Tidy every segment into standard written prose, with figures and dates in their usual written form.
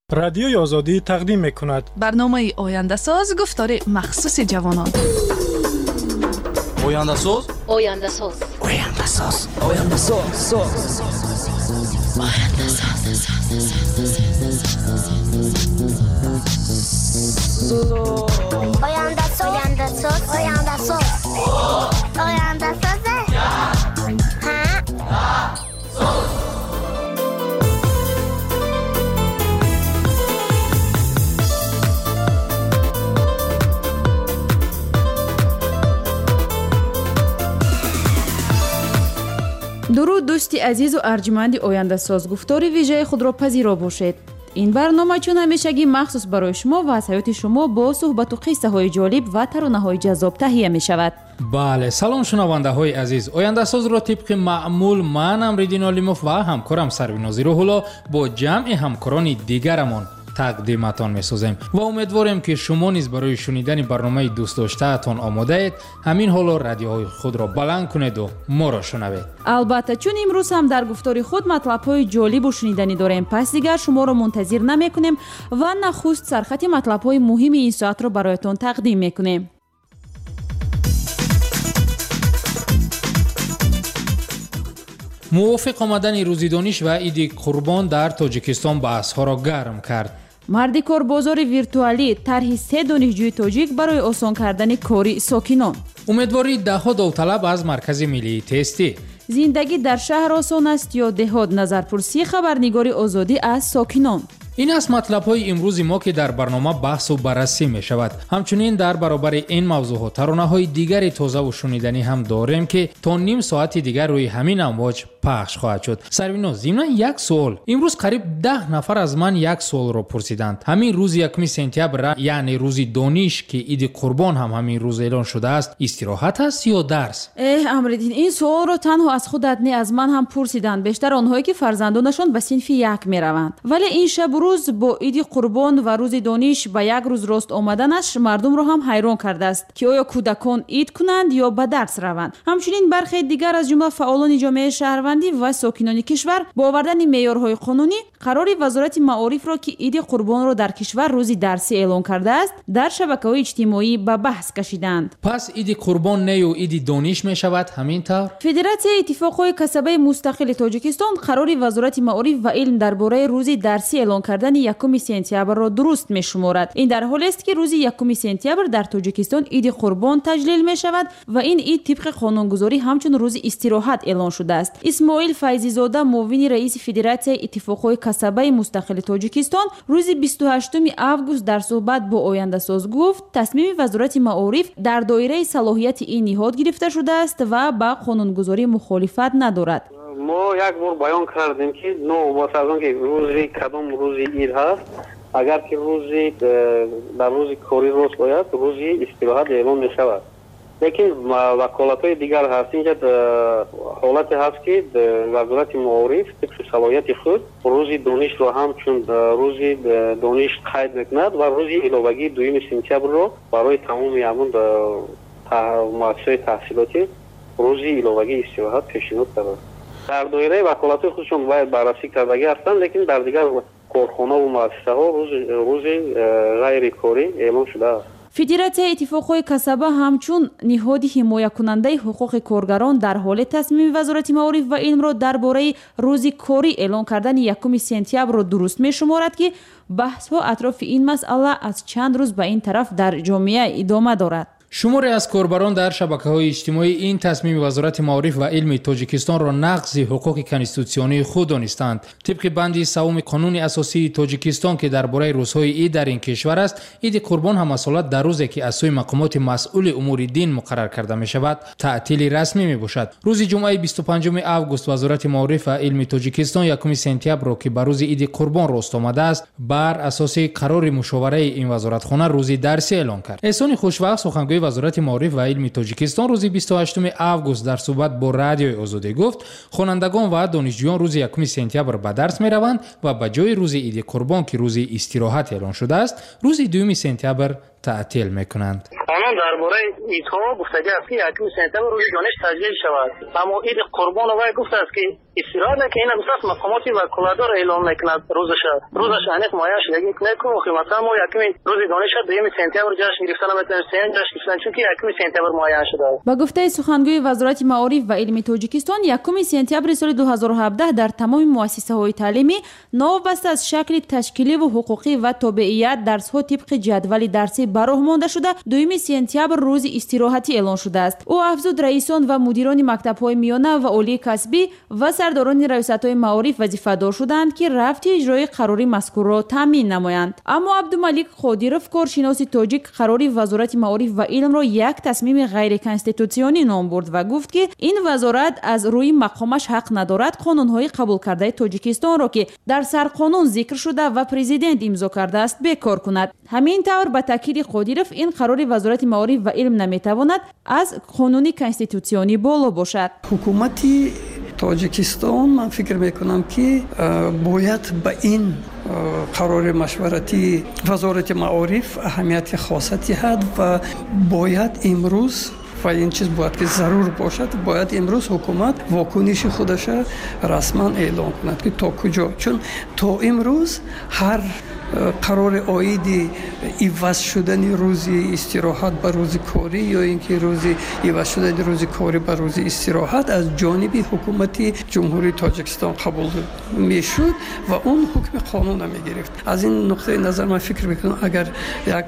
رادیوی آزادی تقدیم می‌کند برنامه آینده ساز گفتار مخصوص جوانان. آینده ساز آینده ساز آینده ساز آینده ساز آینده ساز آینده ساز درود دوستی عزیز و ارجمند آینده ساز، گفتار ویژه خود را پذیرا باشید. این برنامه چون همیشگی مخصوص برای شما و از حیات شما با صحبت و قصه های جالب و ترانه های جذاب تهیه می شود. بله، سلام شنونده های عزیز. آینده ساز را طبق معمول من امریدین علیموف و همکارم سرویناز روح‌الله با جمع همکاران دیگرمان تقدیمتان می‌سازیم و امیدواریم که شما نیز برای شنیدن برنامه دوست داشته‌تان آماده اید. همین حالا رادیوهای خود را بلند کنید و ما را شنوید. البته چون امروز هم در گفتار خود مطلب‌های جالب و شنیدنی داریم، پس دیگر شما را منتظر نمی‌کنیم و نخست سرخط مطلب‌های مهم این ساعت را برایتان تقدیم می‌کنیم. موافق آمدن روز دانش و عید قربان در تاجیکستان بحث‌ها را گرم کرد. مردی کاربازار ویرتوالی طرح 3 دانشجوی تاجیک برای آسان کردن کاری ساکنان. امیدواری دهها داوطلب از مرکز ملی تستی. زندگی در شهر آسان است یا دهات؟ نظرپرسی خبرنگاری آزادی از ساکنان. این است مطلب‌های امروز ما که در برنامه بحث و بررسی می شود. همچنین در برابر این موضوعات ترانه‌های دیگری تازه و شنیدنی هم داریم که تا نیم ساعت دیگر روی همین امواج پخش خواهد شد. سرویناز، ضمن یک سوال، امروز قریب 10 نفر از من یک سوال را پرسیدند. همین روز 1 سپتامبر، یعنی روز دانش که عید قربان هم همین روز اعلان شده است، استراحت است یا درس؟ امریدین، این سوال را تنها از خودت نه از من هم پرسیدند، بیشتر آنهایی که فرزندانشان به صنف 1 میروند. ولی این شب روز با عید قربان و روز دانش به یک روز راست آمدنش مردم را هم حیران کرده است که آیا کودکان عید کنند یا به درس روند. همچنین برخی دیگر از جمله فعالان جامعه شهروندی و ساکنان کشور با آوردن معیارهای قانونی قرار وزارت معارف را که عید قربان را در کشور روز درسی اعلان کرده است در شبکه‌های اجتماعی به بحث کشیدند. پس عید قربان نه و عید دانش می شود همین طور؟ فدراسیون اتفاقهای کسبه مستقل تاجیکستان قرار وزارت معارف و علم درباره روز درسی اعلان کردن 1 سپتامبر را درست می شمارد. این در حالی است که روز 1 سپتامبر در تاجیکستان عید قربان تجلیل می شود و این عید طبق قانونگذاری همچون روز استراحت اعلان شده است. اسماعیل فیضی زاده، معاون رئیس فدراسیون اتفاقهای کسبه مستقل تاجیکستان، روز 28 آگوست در صحبت با آینده ساز گفت تصمیم وزارت معارف در دایره صلاحیت این نهاد گرفته شده است و با قانونگذاری مخالفت ندارد. ما یک بار بیان کردیم که واسه از اون که روزی کدام روزی عید هست، اگر که روزی در روز کاری روز باید روزی استراحت اعلان می شود. لیکن وکالت‌های دیگر هست، اینجا حالت هست که وزارت معارف طبق صلاحیت خود روزی دانش رو هم چون روزی دانش قید میکند و روزی علاوگی 2 سپتامبر رو برای تمام همون مؤسسات تحصیلاتی روزی علاوگی استراحت پیشنهاد کرده. در دایره وکالت خودشون باید بررسی کردگی هستند، لیکن در دیگر کارخانه و مؤسسه ها روز غیر کاری اعلام شده است. فدراسیون اتفاقهای کسبه همچون نهاد حمایت کننده حقوق کارگران در حال تصمیم وزارت معارف و علم را درباره روز کاری اعلان کردن 1 سپتامبر را درست می شمارد که بحث ها اطراف این مسئله از چند روز به این طرف در جامعه ادامه دارد. شماری از کاربران در شبکه‌های اجتماعی این تصمیم وزارت معارف و علم تاجیکستان را نقض حقوق کنستیتوسیونی خود دانستند. طبق بند 3 قانون اساسی تاجیکستان که درباره روزهای عید در این کشور است، عید قربان هم اصالت در روزی که از سوی مقامات مسئول امور دین مقرر کرده می شود تعطیل رسمی می باشد. روز جمعه 25 آگوست وزارت معارف و علم تاجیکستان 1 سپتامبر را که بر روز عید قربان راست آمده است، بر اساس قرار مشاوره این وزارتخانه روز درسی اعلان کرد. احسان خوشوقت، سخنگوی وزارت معارف و علم تاجیکستان، روز 28 آگوست در صحبت با رادیوی آزادی گفت خوانندگان و دانشجویان روز 1 سپتامبر به درس می روند و به جای روز عید قربان که روز استراحت اعلان شده است، روز 2 سپتامبر تعطیل می کنند. توجکستان درباره ایدها گفته است که 1 سپتامبر روز دانش تجلیل شود، اما عید قربان وای گفته است که استراحت که این گفته مقامات وکالتدار اعلام میکند روزش انیق مایه شدگی نکنه و مثلا ما 1 روز دانش 2 سپتامبر جشن گرفتن نمیتونیم جشن گرفتن چون که 1 سپتامبر مایه شده. با گفته سخنگوی وزارت معارف و علم تاجیکستان 1 سپتامبر سال 2017 در تمام مؤسسه‌های تعلیمی نوبسته از شکل تشکیلی و حقوقی و تابعیت درس‌ها طبق جدول درسی براه مانده شده 2 سپتامبر روز استراحتی اعلان شده است. او افزود رئیسان و مدیران مکتب‌های میانه و عالی کسبی و سرداران ریاست‌های معارف وظیفه‌دار شدند که رفت اجرای قراری مذکور را تامین نمایند. اما عبدالملک قادیروف کارشناس تاجیک قراری وزارت معارف و علم را یک تصمیم غیر کنستیتوسیونی نام برد و گفت که این وزارت از روی مقامش حق ندارد قانون‌های قبول کرده تاجیکستان را که در سرقانون ذکر شده و پرزیدنت امضا کرده است بکار کند. همین طور به تاکید قادیروف این قرار وزارت معارف و علم نمیتواند از قانون کنستیتوسیونی بالا باشد. حکومت تاجیکستان من فکر میکنم که باید به این قرار مشورتی وزارت معارف اهمیت خاصی هست و باید امروز و این چیز باید که ضرور باشد باید امروز حکومت واکنش خودش رسما اعلام کند که تا کجا، چون تا امروز هر قرار عاید عوض شدن روز استراحت به روز کاری یا اینکه روز عوض شدن روز کاری به روز استراحت از جانب حکومت جمهوری تاجیکستان قبول میشد و اون حکم قانون میگرفت. از این نقطه نظر من فکر میکنم اگر یک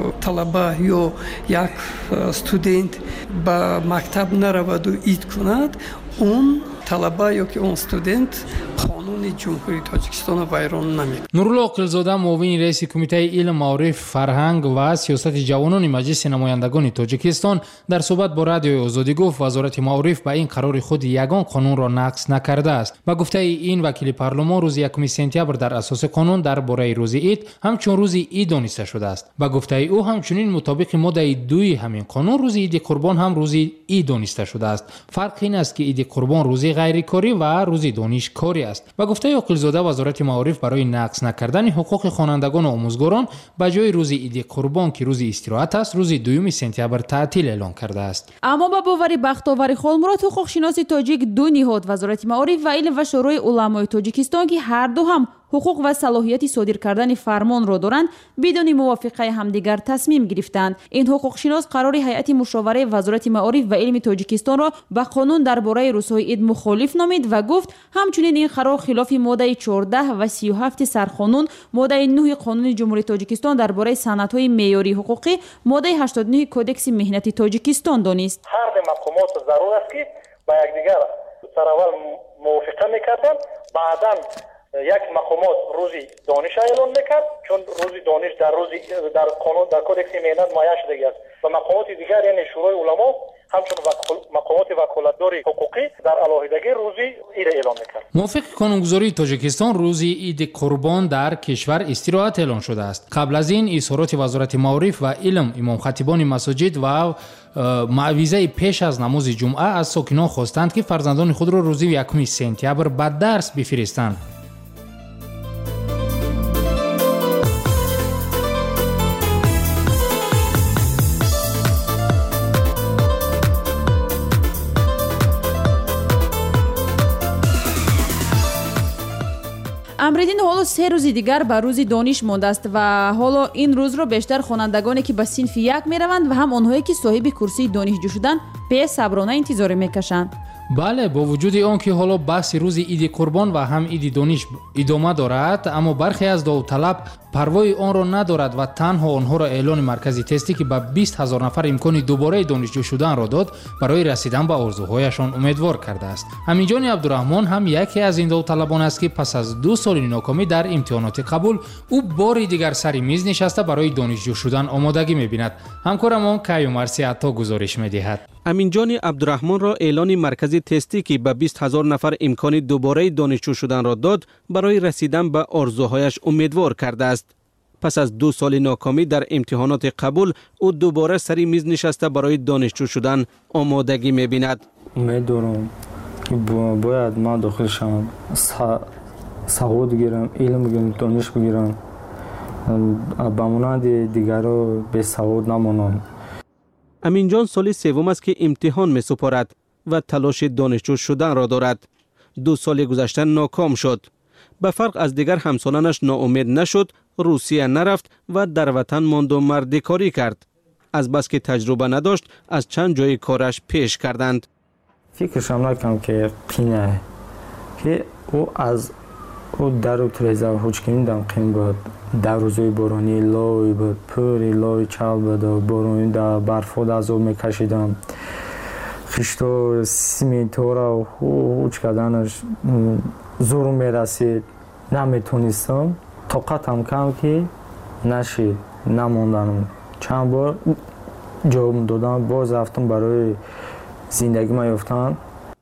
طلبه یا یک استودنت به مکتب نرود و عید کند، اون طلبه یا که اون استودنت قانون جمهوری تاجیکستان ویران نمی‌کند. نورالله عاقلزاده معاون رئیس کمیته علم معارف فرهنگ و سیاست جوانان مجلس نمایندگان تاجیکستان در صحبت با رادیوی آزادی گفت وزارت معارف به این قرار خود یگان قانون را نقض نکرده است. با گفته این وکیل پارلمان روز 1 سپتامبر در اساس قانون درباره روز عید همچون روز عید دانسته شده است. با گفته او همچنین مطابق ماده 2 همین قانون روز عید قربان هم روز عید دانسته شده است. فرق این است که عید قربان روز غیر کاری و روز دانش کاری است. با گفته عاقلزاده وزارت معارف برای نقض نکردن حقوق خوانندگان و آموزگاران به جای روز عید قربان که روز استراحت است روز 2 سپتامبر تعطیل اعلان کرده است. اما با باور بختاور خالمراد حقوق شناس تاجیک دو نهاد وزارت معارف و علم و شورای علمای تاجیکستان که هر دو هم حقوق و صلاحیت صادر کردن فرمان را دارند بدون موافقه همدیگر تصمیم گرفتند. این حقوق شناس قرار هیئت مشاوره وزارت معارف و علم تاجیکستان را به قانون درباره روزهای عید مخالف نامید و گفت همچنین این قرار خلاف ماده 14 و 37 سرقانون، ماده 9 قانون جمهوری تاجیکستان درباره سندهای معیاری حقوقی، ماده 89 کدکس مهنتی تاجیکستان دانست. هر مقامات ضرور است که با یکدیگر سراول موافقه میکردند. بعداً یک مقامات روزی دانش اعلان میکرد چون روزی دانش در قانون در کدکس مهنت مایه شده است و مقامات دیگر یعنی شورای علما همچون مقامات وکالتدار حقوقی در علاهدگی روزی عید اعلان میکرد. موافق قانونگذاری تاجیکستان روزی عید قربان در کشور استراحت اعلان شده است. قبل از این اظهارات وزارت معارف و علم امام خطیبان مساجد و معویزه پیش از نماز جمعه از ساکنان خواستند که فرزندان خود را روزی 1 سپتامبر به درس بفرستند. امریدین حالا 3 روز دیگر به روز دانش مانده است و حالا این روز را بیشتر خوانندگانی که به صنف 1 میروند و هم آنهایی که صاحب کرسی دانشجو شدند به صبرانه انتظار میکشند. بله، با وجود آن که حالا بحث روز عید قربان و هم عید دانش ادامه دارد، اما برخی از داوطلب پروای آن را ندارد و تنها آنها را اعلان مرکزی تستی که به 20,000 نفر امکان دوباره دانشجو شدن را داد برای رسیدن به آرزوهایشان امیدوار کرده است. امینجان عبدالرحمن هم یکی از این داوطلبان است که پس از 2 سال ناکامی در امتحانات قبول او بار دیگر سر میز نشسته برای دانشجو شدن آمادگی می‌بیند. همکارم کیومرثی عطا گزارش می‌دهد. امینجان عبدالرحمن را اعلان مرکزی تستی که به 20,000 نفر امکان دوباره دانشجو شدن را داد برای رسیدن به آرزوهایش امیدوار کرده است. پس از 2 سال ناکامی در امتحانات قبول او دوباره سر میز نشسته برای دانشجو شدن آمادگی می‌بیند. می‌دونم باید من داخل شوم، سواد بگیرم، علم بگیرم، دانش بگیرم، به مانند دیگران به سواد نمانم. امینجان سال سوم است که امتحان می سپارد و تلاش دانشجو شدن را دارد. 2 سال گذشته ناکام شد. به فرق از دیگر همسالانش ناامید نشد، روسیه نرفت و در وطن ماند و مردکاری کرد. از بس که تجربه نداشت از چند جای کارش پیش کردند. فکرشم نکنم که قینه که او از او در و تریزه و حجکین دم قین بود. در روزای بارانی لای بود، پوری لای چال بود و بارانی در برفود از او میکشیدم. خشتو سیمینتورا و حج کردنش زور میرسید، نمیتونستم. طاقتم کم که نشید، نموندم. چند بار جواب دادم، باز رفتم برای زندگی ما یافتن.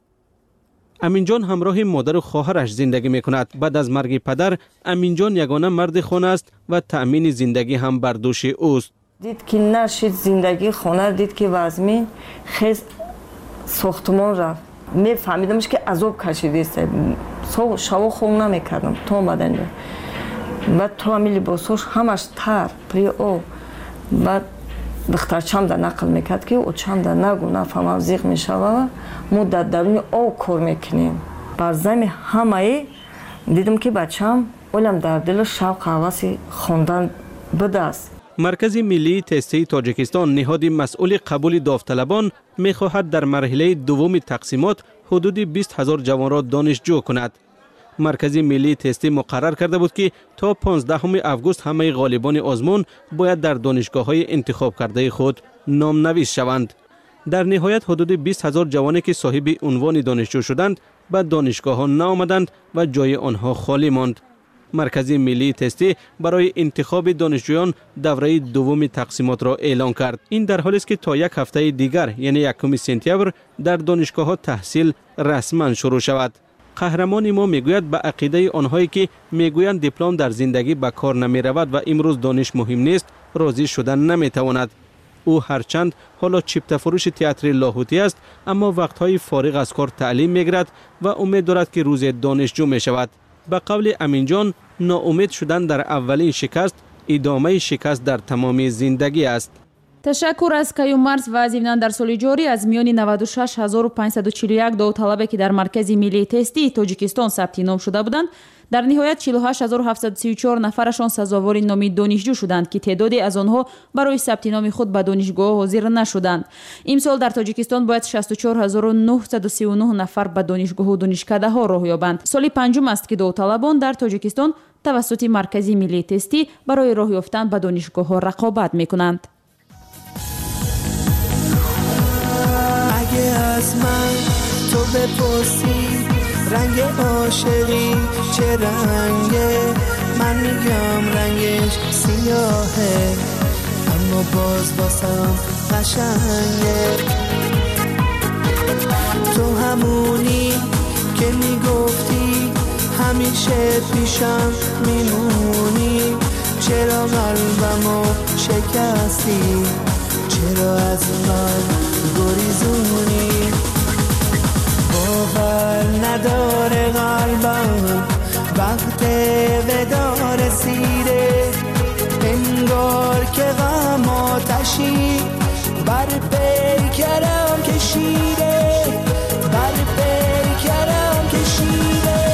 امینجان همراه مادر و خواهرش زندگی میکند. بعد از مرگ پدر، امینجان یگانه مرد خانه است و تأمین زندگی هم بر دوش اوست. دید که نشید زندگی خانه، دید که وزمین خیز ساختمان رفت. میفهمیدمش که عذاب کشیده است. شوا خوب نمیکردم تا آمدن و تو همی لباسوش همش تر پری او. بعد دخترچم در نقل میکرد که او چم در نگو نفهمم زیغ میشوه. ما در درون او کار میکنیم. بر زمین همه دیدم که بچم اولم در دل شوق حواسی خواندن بده است. مرکز ملی تستی تاجیکستان نهاد مسئول قبول داوطلبان میخواهد در مرحله دوم تقسیمات حدود 20,000 جوان را دانشجو کند. مرکز ملی تستی مقرر کرده بود که تا 15 آگوست همه غالبان آزمون باید در دانشگاه‌های انتخاب کرده خود نامنویس شوند. در نهایت حدود 20,000 جوانی که صاحب عنوان دانشجو شدند به دانشگاه‌ها نآمدند و جای آنها خالی ماند. مرکز ملی تستی برای انتخاب دانشجویان دوره دوم تقسیمات را اعلان کرد. این در حالی است که تا یک هفته دیگر یعنی 1 سپتامبر در دانشگاه‌ها تحصیل رسما شروع شود. قهرمان ما میگوید به عقیده آنهایی که میگویند دیپلم در زندگی به کار نمی رود و امروز دانش مهم نیست راضی شدن نمی تواند. او هرچند حالا چیپته فروش تئاتر لاهوتی است اما وقتهای فارغ از کار تعلیم میگیرد و امید دارد که روز دانشجو می شود. به قول امینجان ناامید شدن در اولین شکست ادامه شکست در تمام زندگی است. تشکر از کیوم مرز و ضمناً در سال جاری از میان 96541 داوطلبی که در مرکز ملی تستی تاجیکستان ثبت نام شده بودند در نهایت 48734 نفرشان سزاوار نام دانشجو شدند که تعدادی از آنها برای ثبت نام خود به دانشگاه حاضر نشدند. امسال در تاجیکستان باید 64939 نفر به دانشگاه و دانشکده ها راه یابند. سال پنجم است که داوطلبان در تاجیکستان توسط مرکز ملی تستی برای راه یافتن به دانشگاه ها رقابت میکنند. اگه از من تو بپرسی رنگ عاشقی چه رنگه، من میگم رنگش سیاهه اما باز باسم قشنگه. تو همونی که میگفتی همیشه پیشم میمونی، چرا قلبمو شکستی، چرا از من گریزونی. باور نداره قلبم وقت ودا رسیده، انگار که غم آتشی بر پیکرم کشیده، بر پیکرم کشیده.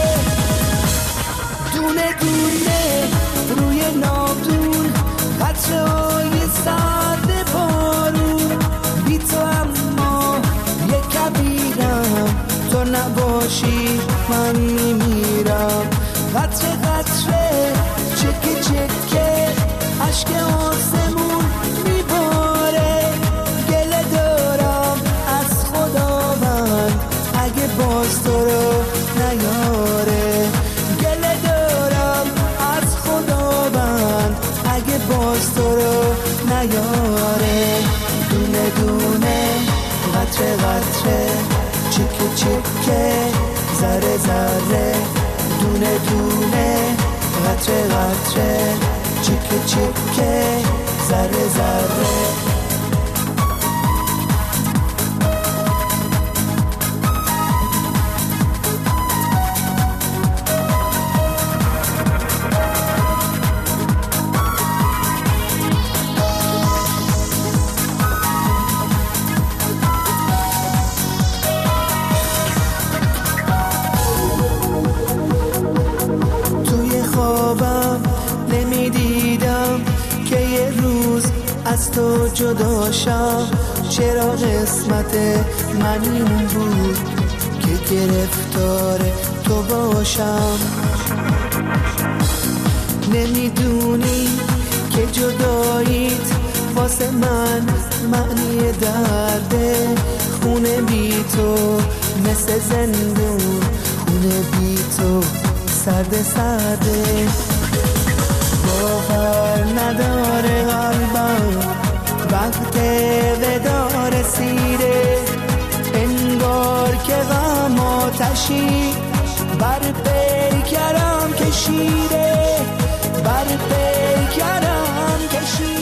دونه دونه روی ناودون قطره‌های سرد بارون، بی تو اما یک کبیرم، تو نباشی من میمیرم. قطره قطره چکه چکه عشق آسمون میباره، گله دارم از خداوند اگه باز تو رو نیاره، گله دارم از خداوند اگه باز تو رو نیاره. دونه دونه قطره قطره چکه چکه ذره ذره، دونه دونه قطره قطره چکه چکه ذره ذره. از تو جدا شم، چرا قسمت من این بود که گرفتار تو باشم. نمیدونی که جداییت واسه من معنی درده، خونه بی تو مثل زندون، خونه بی تو سرد سرده. باور نداره قلبم وقت ودا رسیده، انگار که غم آتشی بر پیکرم کشیده، بر پیکرم کشیده.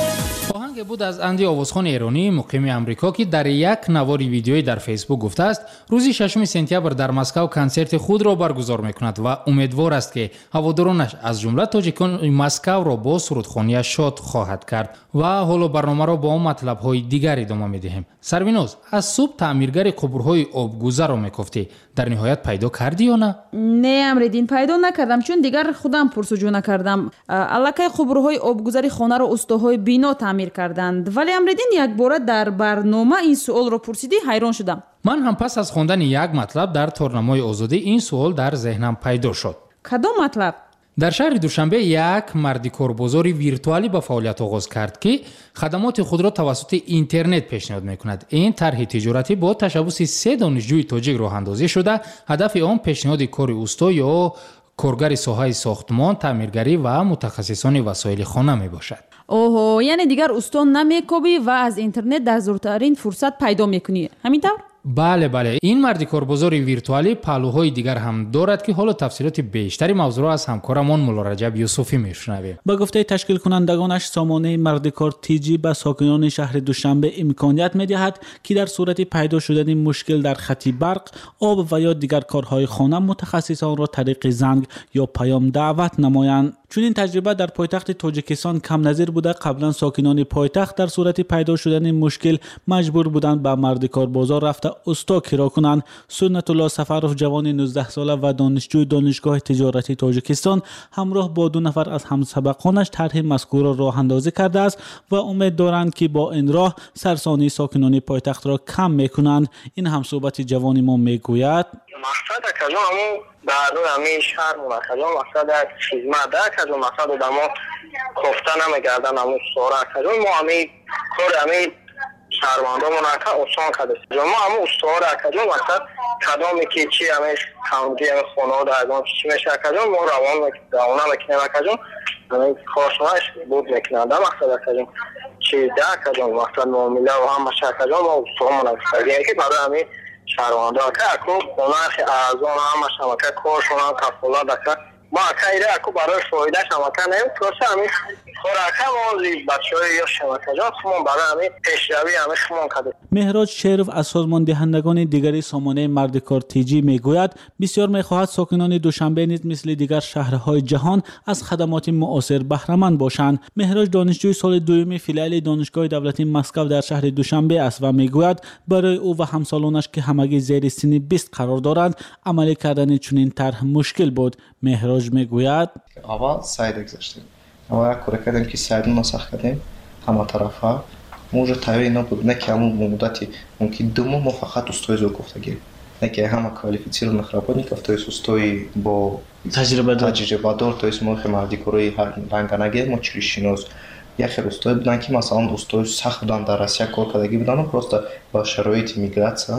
آهنگ بود از اندی آوازخان ایرانی مقیم امریکا که در یک نواری ویدیویی در فیسبوک گفته است روزی 6 سپتامبر در مسکو کنسرت خود را برگزار میکند و امیدوار است که هوادارانش از جمله تاجیکان مسکو را با سرودخوانی شاد خواهد کرد. و حالا برنامه را با مطلب‌های دیگر ادامه می‌دهیم. سرویناز، از صبح تعمیرگر قبرهای آبگذر را میگفتی، در نهایت پیدا کردی یا نه؟ نه امردین، پیدا نکردم چون دیگر خودم پرسجو نکردم. الکی قبرهای آبگذری خانه را استادهای بینا تعمیر کردند، ولی امردین یک بار در برنامه این سوال را پرسیدی، حیران شدم. من هم پس از خواندن یک مطلب در تورنمای آزادی این سوال در ذهنم پیدا شد. کدام مطلب؟ در شهر دوشنبه یک مردی کاربازاری ویرتوالی به فعالیت آغاز کرد که خدمات خود را توسط اینترنت پیشنهاد میکند. این طرح تجارتی با تشبوس 3 دانشجوی تاجیک راه اندازی شده. هدف آن پیشنهاد کار اوستا یا کارگر ساحه ساختمان، تعمیرگری و متخصصان وسایل خانه می باشد. اوه، یعنی دیگر اوستا نمیکوبی و از اینترنت در زورترین فرصت پیدا میکنی، همینطور؟ بله، این مردی کاربازار ویرتوالی پهلوهای دیگر هم دارد که حالا تفصیلات بیشتری موضوع از همکارمان مولا رجب یوسفی میشنویم. با گفته تشکیل کنندگانش، سامانه مردکار تیجی به ساکنان شهر دوشنبه امکانیت میدهد که در صورت پیدا شدن مشکل در خط برق، آب و یا دیگر کارهای خانه متخصصان را طریق زنگ یا پیام دعوت نمایند. چون این تجربه در پایتخت تاجیکستان کم نظیر بوده، قبلا ساکنان پایتخت در صورت پیدا شدن مشکل مجبور بودند به مردکار بازار رفته استا کرا کنند. سنت الله سفروف، جوان 19 ساله و دانشجوی دانشگاه تجارتی تاجیکستان، همراه با 2 نفر از همسبقانش طرح مذکور را راه اندازی کرده است و امید دارند که با این راه سرسانی ساکنان پایتخت را کم میکنند. این همصحبت جوان ما میگوید مقصد کجا بعد همین شهر کجا مقصد خدمت در کجا مقصد دما گفته نمیگردن همون سوره کجا ما همین کار همین شهروندامون که آسان کرده ما همون استوار کجا مقصد کدامی که چی همین کامدی همین خانواده اگان چی میشه کجا ما روان میکنیم کجا همین کارشونش بود میکنن در مقصد کجا چی در کجا مقصد معامله و همه شهر کجا ما استوارمون کردیم که برای همین شهروندان که اکو بنرخ ارزان همه شمکه کارشون هم کفالت دکر ما اکایده اکو برای فایده شمکه نیم توسه همین خوراکه مانزی بچه های یا شمکه جان خمون برای همین پیشروی همین خمون کده. مهراج شرف از سازمان دهندگان دیگری سامانه مردکار تیجی میگوید بسیار میخواهد ساکنان دوشنبه نیز مثل دیگر شهرهای جهان از خدمات معاصر بهره‌مند باشند. مهراج دانشجوی سال دوم فیلال دانشگاه دولتی مسکو در شهر دوشنبه است و میگوید برای او و همسالانش که همگی زیر سن 20 قرار دارند عملی کردن چنین طرح مشکل بود. مهراج میگوید اول سعی گذاشتیم اما کار کردیم که سعی نسخ کردیم همه طرفا موجود طبیعی نبود، نه که همون مدتی ممکن 2 ماه ما فقط استوی زور گفتگی، نه که همه کوالیفیکسیر و مخربانی که افتای استوی با تجربه دار تا اسم مخ مردی کروی رنگانگی ما چری شناس یا خیلی استوی بودن که مثلا استوی سخت بودن در روسیه کار کردگی بودن و پروستا با شرایط میگراتسا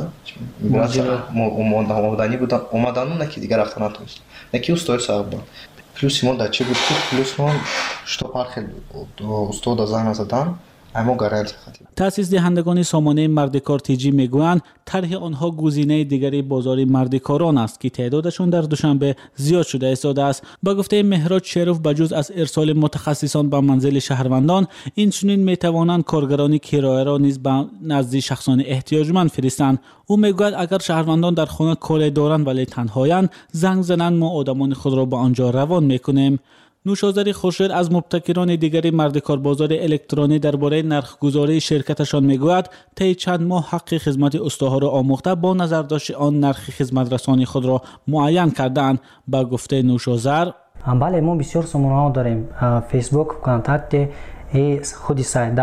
اومدنی بودن اومدن نه که دیگر رفتن نتونست، نه که استوی سخت بود. پلوس ما دچه بود که پلوس ما شتوپر خیلی استو دا زن زدن اما گارانتی خطی. تأسیس دهندگان سامانه مردکار تیجی میگویند طرح آنها گزینه دیگری بازار مردکاران است که تعدادشان در دوشنبه زیاد شده ایستاده است. با گفته مهراج شرف بجز از ارسال متخصصان به منزل شهروندان، این چنین میتوانند کارگران کرایه را نیز به نزد شخصان احتیاجمند فرستند. او میگوید اگر شهروندان در خانه کار دارند ولی تنهایند زنگ زنند ما آدمان خود را به آنجا روان میکنیم. نوشازری خورشید از مبتکران دیگری مردکار بازار الکترونی درباره نرخ‌گذاری شرکتشان میگوید طی چند ماه حق خدمت استوها را آموخته با نظر داشت آن نرخ خدمت رسانی خود را معین کردند. با گفته نوشازر بله ما بسیار سامانه‌ها داریم، فیسبوک، کانتکت، خود سایت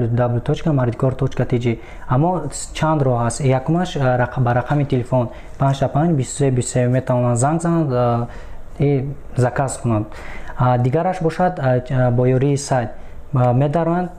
www.mardikor.tg. اما چند راه است. یکمش با رقم تلفن 55 23 23 میتونن زنگ زنند زکاس کنند. دیگرش باشد با یاری سایت میدارند،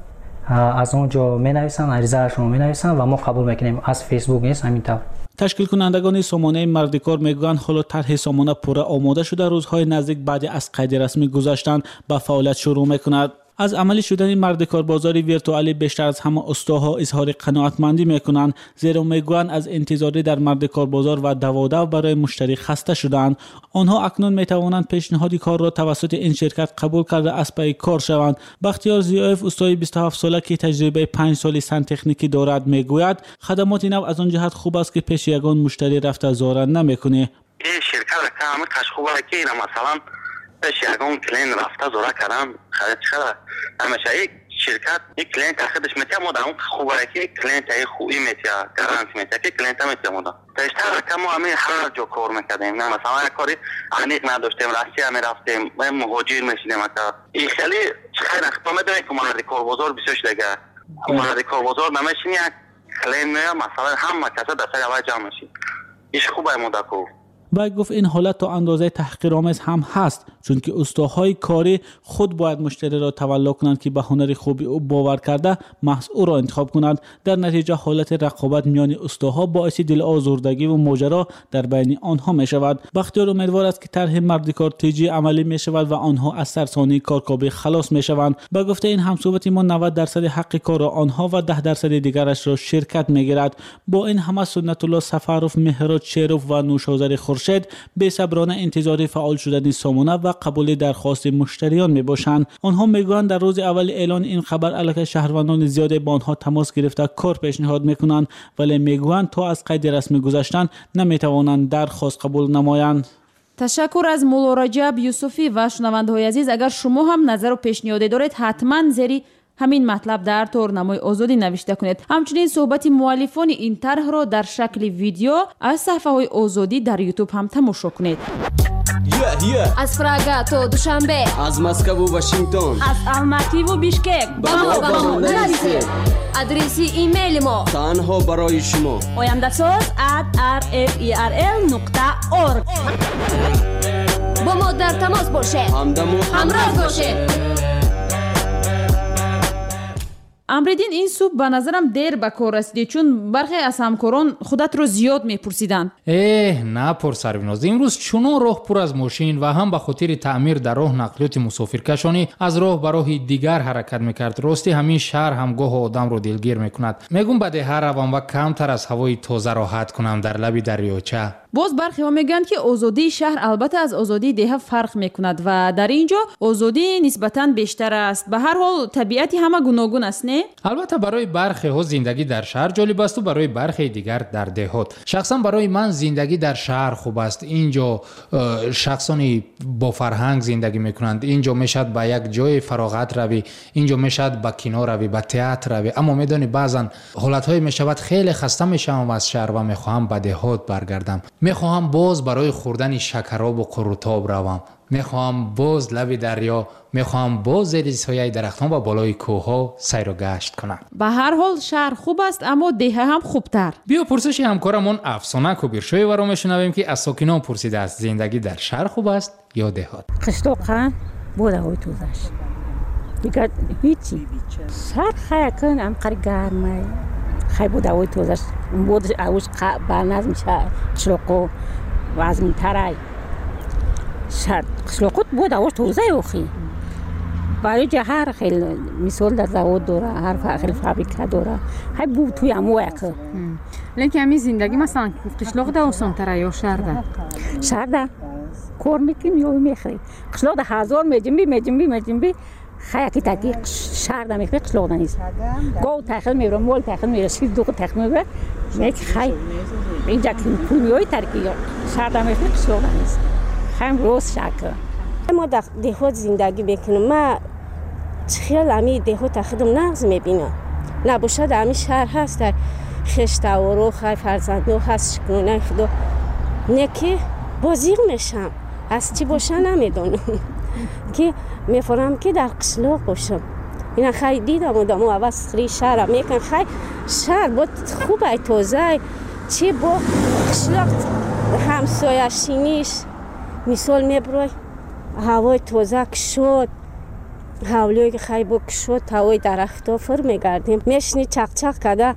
از اونجا مینویسن، عریضه‌شون مینویسن و ما قبول میکنیم. از فیسبوک نیست، همینطور. تشکیل کنندگان سامانه مردکار میگویند حالا طرح سامانه پوره آماده شده، روزهای نزدیک بعد از قید رسمی گذاشتن به فعالیت شروع میکند. از عملی شدن مردکار بازاری ویرتوئالی بیشتر از همه استاها اظهار قناعتمندی میکنند، زیرا میگویند از انتظاری در مردکار بازار و دو برای مشتری خسته شدند. آنها اکنون میتوانند پیشنهاد کار را توسط این شرکت قبول کرده از پی کار شوند. بختیار ضیاف استای 27 ساله که تجربه 5 سالی سنتکنیکی دارد میگوید خدمات نو از آن جهت خوب است که پیش یگان مشتری رفته زارن نمیکنه. این شرکت کامل کاش خوبه که مثلا پیش یگان کلین رفته زاره کردم خرید شده. همیشه یک شرکت یک کلینت خودش میتونه مدام خوبه که کلینت ای خوبی میتونه گارانتی میتونه که کلینت میتونه مدام تاشتر کم همه هر جا کار میکردیم. نه مثلا کاری عمیق نداشتیم، راستی میرفتیم مهاجر میشدیم. این خیلی خیلی اخطا میدونیم که مردکار بازار بسیار دیگه مردکار بازار نمیشین یک کلین میاد مثلا همه کسا دسته اول جمع میشین. ایش خوبه مدکو و گفت این حالت تا اندازه تحقیرآمیز هم هست، چون که استاهای کاری خود باید مشتری را تولا کنند که به هنر خوبی او باور کرده محض او را انتخاب کنند. در نتیجه حالت رقابت میان استاها باعث دل آزردگی و ماجرا در بین آنها می شود. بختیار امیدوار است که طرح مردکار تیجی عملی می شود و آنها از سرسانی کارکوبی خلاص می شوند. با گفته این همصحبت ما 90% حق کار آنها و 10% دیگرش را شرکت می گیرد. با این همه سنت الله سفروف، مهراد شیروف و نوشازر خورشید به صبرانه انتظار فعال شدن سامانه و قبول درخواست مشتریان می باشند. آنها میگویند در روز اول اعلان این خبر علاوه شهروندان زیاد با آنها تماس گرفته کار پیشنهاد میکنند، ولی میگویند تا از قید رسمی گذشتن نمیتوانند درخواست قبول نمایند. تشکر از مولا رجب یوسفی و شنونده‌های عزیز. اگر شما هم نظر و پیشنهادی دارید حتما زیر همین مطلب در تورنمای آزادی نوشته کنید. همچنین صحبت مؤلفان این طرح را در شکل ویدیو از صفحه‌های آزادی در یوتیوب هم تماشا کنید. از پراگا تا دوشنبه، از مسکو و واشنگتن، از الماتی و بیشکک با ما نویسید. آدرس ایمیل ما تنها برای شما oyandasooz@rferl.org. با ما در تماس باشید، همراه باشید. امردین این صبح به نظرم دیر به کار رسیدی، چون برخی از همکاران خودت رو زیاد میپرسیدن. نه پرسرویناز، امروز چونون راه پر از ماشین و هم به خاطر تعمیر در راه نقلیات مسافرکشانی از راه به راه دیگر حرکت میکرد. راستی همین شهر هم گاه آدم رو دلگیر میکند. میگم بده هر روم و کمتر از هوای تازه راحت کنم در لب دریاچه. باز برخی ها میگن که آزادی شهر البته از آزادی ده فرق میکند و در اینجا آزادی نسبتاً بیشتر است. به هر حال طبیعتی همه گوناگون است، نه؟ البته برای برخی ها زندگی در شهر جالب است و برای برخی دیگر در دهات. شخصا برای من زندگی در شهر خوب است. اینجا شخصانی با فرهنگ زندگی میکنند. اینجا میشد به یک جای فراغت روی، اینجا میشد به کینو روی، به تئاتر روی. اما میدونی بعضا حالتهای میشود خیلی خسته میشم از شهر و میخواهم به دهات برگردم. میخواهم باز برای خوردن شکراب و قروتاب روم. میخواهم باز لب دریا، میخواهم باز زیر سایه درختان و بالای کوهها سیر و گشت کنم. به هر حال شهر خوب است اما ده هم خوبتر. بیا پرسش همکارمون افسانه کبیرشوی و رو میشنویم که از ساکنان پرسیده است زندگی در شهر خوب است یا دهات. قشتوقا بود هوای توزش دیگر هیچی. شهر خیلی کنم قریب گرمه خیلی بود هوای توزش بود اوش برنظم شهر قشتوقو و از این ترای شهر قشتوقوت بود هوای توزه اوخی برای جهر خیلی مثال در زود داره، هر خیلی فابریکه داره، هی بود توی امو که لیکن همی زندگی مثلا قشلاق ده آسان تره یا شهر ده؟ شهر ده کار میکنیم یا میخریم. قشلاق ده هزار میجنبی خیلی تاکی شهر ده میخریم قشلاق ده نیست. گاو تاخیر میبره، مول تاخیر میبره، شیر دوغ تاخیر میبره، میگه خیلی اینجا که پول میوی ترکی شهر ده میخریم قشلاق ده نیست. خیلی روز شکر. ما در دهات زندگی میکنم. ما خیلی همی دهات خودم نغز میبینم. نباشد همی شهر هست در خشت و رو خیلی فرزندو هست شکنونه خدا نکی بازیق میشم. از چی باشه نمیدونم که میفرم که در قشلاق باشم. اینا خیلی دیدم و دمو عوض خری شهر میکن خیلی شهر بود خوبه توزه چی با قشلاق همسایشینیش مثال میبروی هوای توزه کشود هولوی که خیلی با کشود هوای درختا فر میگردیم میشنی چق چق کده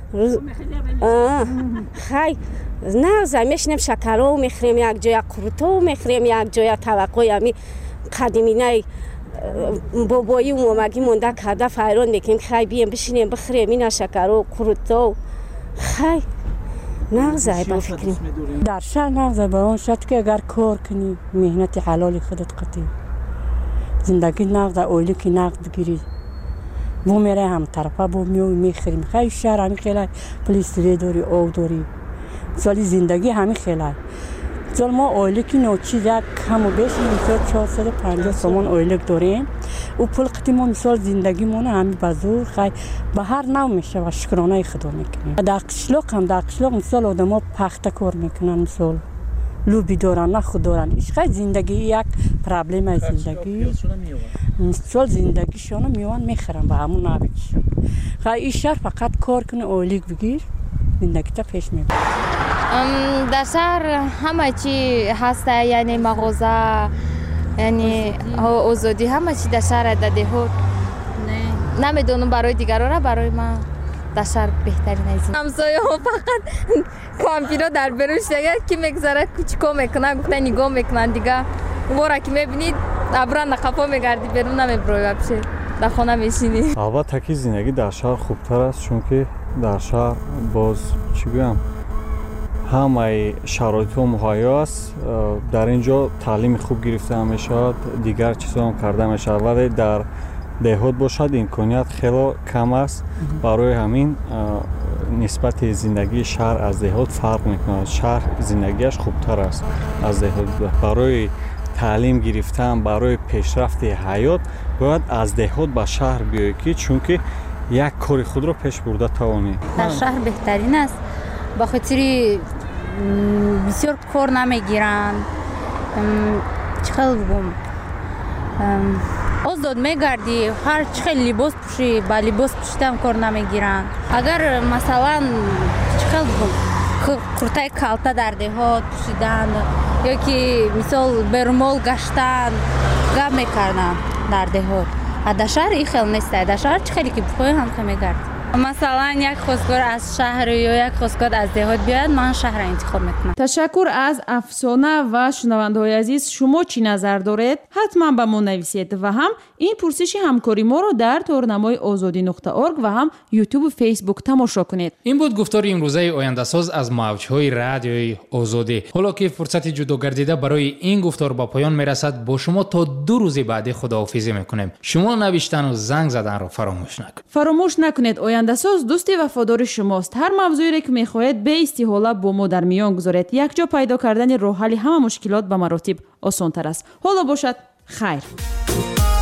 خیلی نغزه میشنیم شکرو میخریم یک جای قروتو میخریم یک جای توقعی همی قدیمینه بابایی و مامگی مونده کرده فیران میکنیم خیلی بیم بشینیم بخریم اینا شکرو قروتو خیلی نغزه با فکریم در شهر نغزه با اون شد که اگر کار کنی مهنت حلالی خودت قطعی زندگی نغزه اولی که نغز بگیری بو میره هم طرفه بو میوی میخریم خیلی شهر همی خیلی پلیستری داری او داری سالی زندگی همی خیلی سال ما اولیک نوچی یک کم و بیش مثال 450 سومن اولیک داریم و پول قطعی مثال زندگی مونه همی بزور خیلی به هر نوع میشه و شکرانه خدا میکنیم در قشلاق مثال آدم ها پخته کار میکنن مثال لوبی دارن نه خود دارن ایش خیلی زندگی یک پرابلم از زندگی مثال زندگیشون میوان میخرن به همون نبیش خیلی ایش شهر فقط کار کنه اولیک بگیر زندگی تا پیش میبره در شهر همه چی هست یعنی مغازه یعنی آزادی همه چی در شهر داده ها نمیدونم برای دیگران را برای ما در شهر بهترین از این همسایه ها فقط کامپیوتر در بروش دیگه که میگذاره کوچیکو میکنه گفته نگاه میکنن دیگه باره که میبینید ابران قفا میگردی برون نمیبروی بشه در خانه میشینی البته که زندگی در شهر خوبتر است چون که در شهر باز چی بگم همه شرایط ها مهیا است در اینجا تعلیم خوب گرفته میشد دیگر چیزا هم کرده میشد ولی در دهات باشد امکانیت خیلی کم است برای همین نسبت زندگی شهر از دهات فرق میکنه شهر زندگیش خوبتر است از دهات برای تعلیم گرفتن برای پیشرفت حیات باید از دهات به شهر بیایی که چون که یک کار خود رو پیش برده توانی در شهر بهترین است با خاطر بسیار کار نمیگیرن چخیل بگم آزاد میگردی هر چخیل لباس پوشی با لباس پوشیدن کار نمیگیرن اگر مثلا چخیل بگم کرتای کالتا در دهات پوشیدن یا که مثال برمال گشتن گپ میکردن در دهات در شهر این خیلی نیست در شهر چخیلی که بخواه هم که میگردی مثلا یک خواستگار از شهر یا یک خواستگار از دهات بیاید من شهر انتخاب میکنم تشکر از افسانه و شنونده‌های عزیز شما چی نظر دارید حتما به ما نویسید و هم این پرسش همکاری ما رو در تورنمای azadi.org و هم یوتیوب و فیسبوک تماشا کنید این بود گفتار امروزه آینده ساز از موج‌های رادیوی آزادی حالا که فرصت جدا گردیده برای این گفتار با پایان میرسد با شما تا 2 روز بعد خداحافظی میکنیم شما نوشتن و زنگ زدن رو فراموش نکنید آینده ساز دوست وفادار شماست هر موضوعی که میخواهید به استحاله با ما در میان گذارید یک جا پیدا کردن راه حل همه مشکلات به مراتب آسان تر است حالا باشد خیر